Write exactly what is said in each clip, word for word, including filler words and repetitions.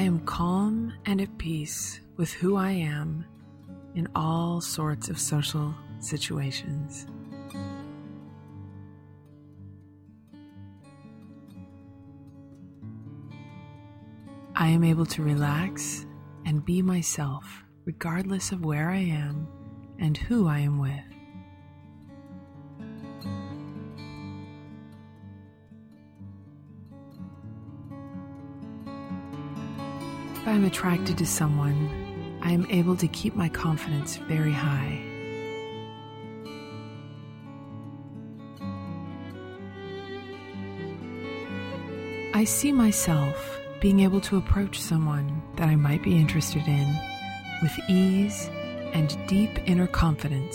am calm and at peace with who I am in all sorts of social situations. I am able to relax and be myself regardless of where I am and who I am with. If I am attracted to someone, I am able to keep my confidence very high. I see myself being able to approach someone that I might be interested in with ease and deep inner confidence.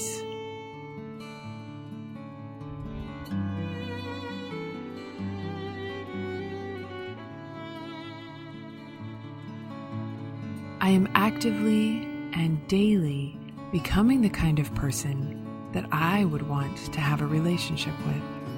I am actively and daily becoming the kind of person that I would want to have a relationship with.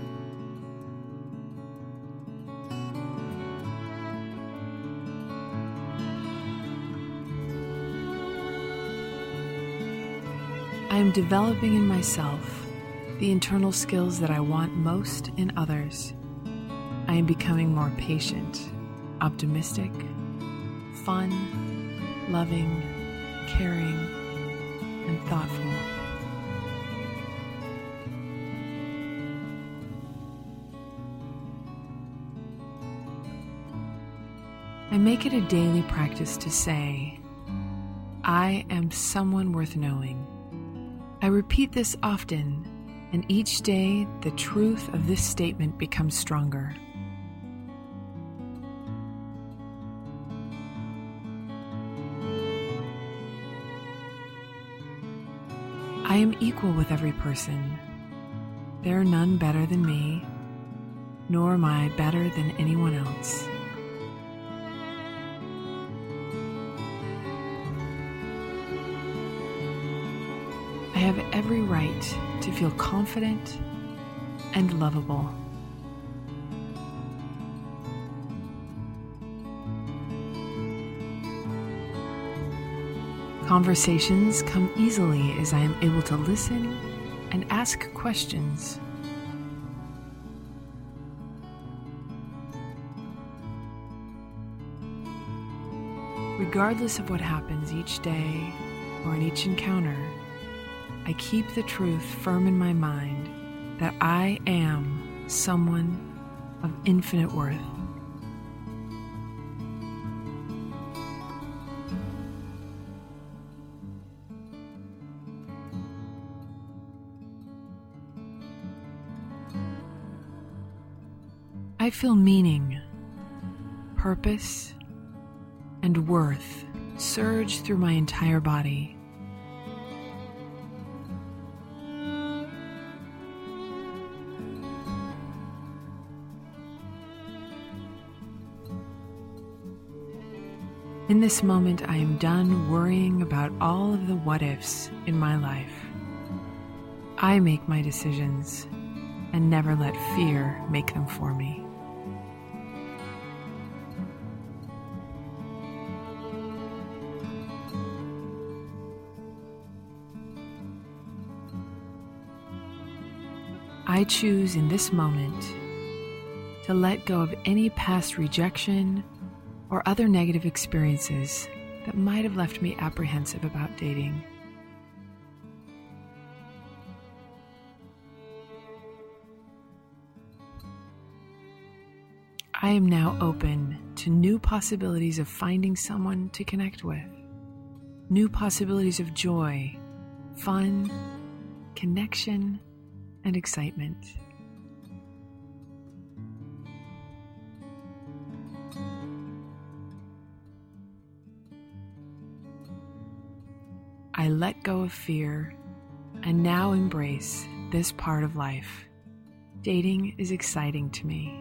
I am developing in myself the internal skills that I want most in others. I am becoming more patient, optimistic, fun, loving, caring, and thoughtful. I make it a daily practice to say, I am someone worth knowing. I repeat this often, and each day the truth of this statement becomes stronger. I am equal with every person. There are none better than me, nor am I better than anyone else. I have every right to feel confident and lovable. Conversations come easily as I am able to listen and ask questions. Regardless of what happens each day or in each encounter, I keep the truth firm in my mind that I am someone of infinite worth. I feel meaning, purpose, and worth surge through my entire body. In this moment, I am done worrying about all of the what-ifs in my life. I make my decisions and never let fear make them for me. I choose in this moment to let go of any past rejection or other negative experiences that might have left me apprehensive about dating. I am now open to new possibilities of finding someone to connect with, new possibilities of joy, fun, connection, and excitement. I let go of fear and now embrace this part of life. Dating is exciting to me.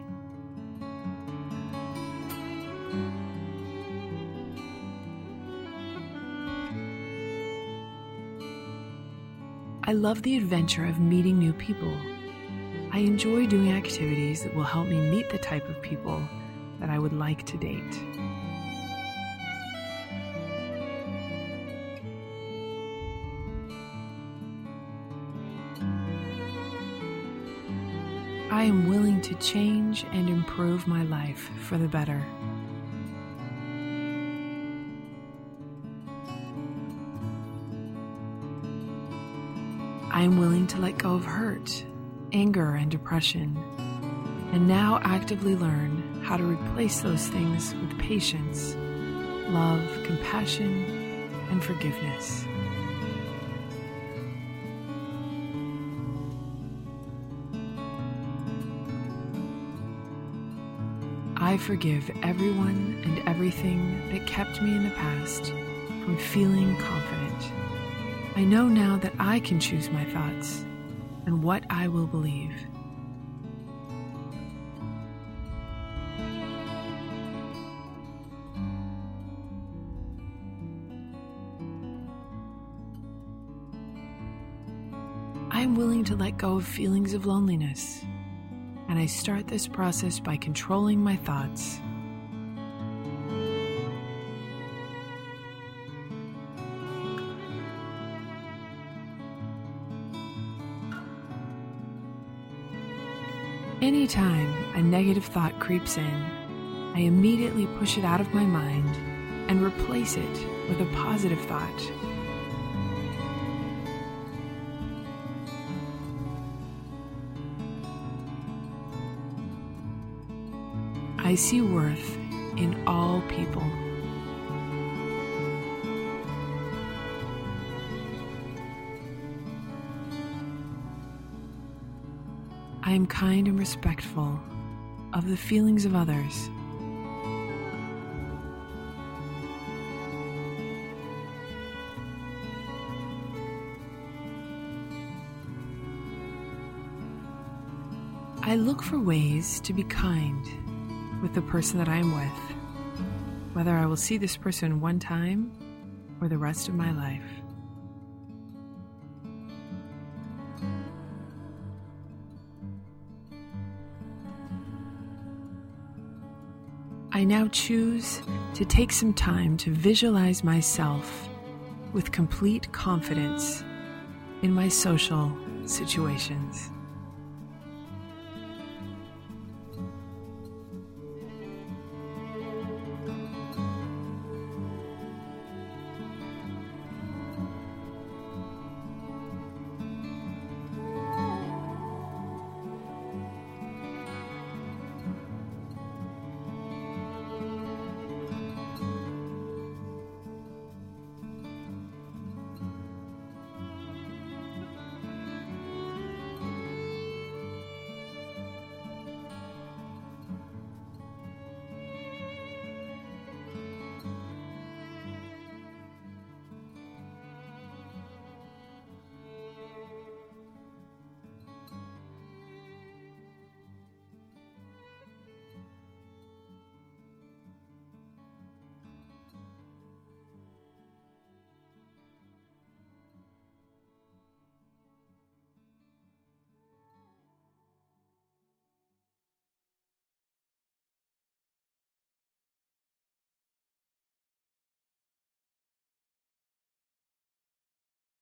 I love the adventure of meeting new people. I enjoy doing activities that will help me meet the type of people that I would like to date. am willing to change and improve my life for the better. I am willing to let go of hurt, anger, and depression, and now actively learn how to replace those things with patience, love, compassion, and forgiveness. I forgive everyone and everything that kept me in the past from feeling confident. I know now that I can choose my thoughts and what I will believe. I am willing to let go of feelings of loneliness, and I start this process by controlling my thoughts. Anytime a negative thought creeps in, I immediately push it out of my mind and replace it with a positive thought. I see worth in all people. I am kind and respectful of the feelings of others. I look for ways to be kind with the person that I am with, whether I will see this person one time or the rest of my life. I now choose to take some time to visualize myself with complete confidence in my social situations.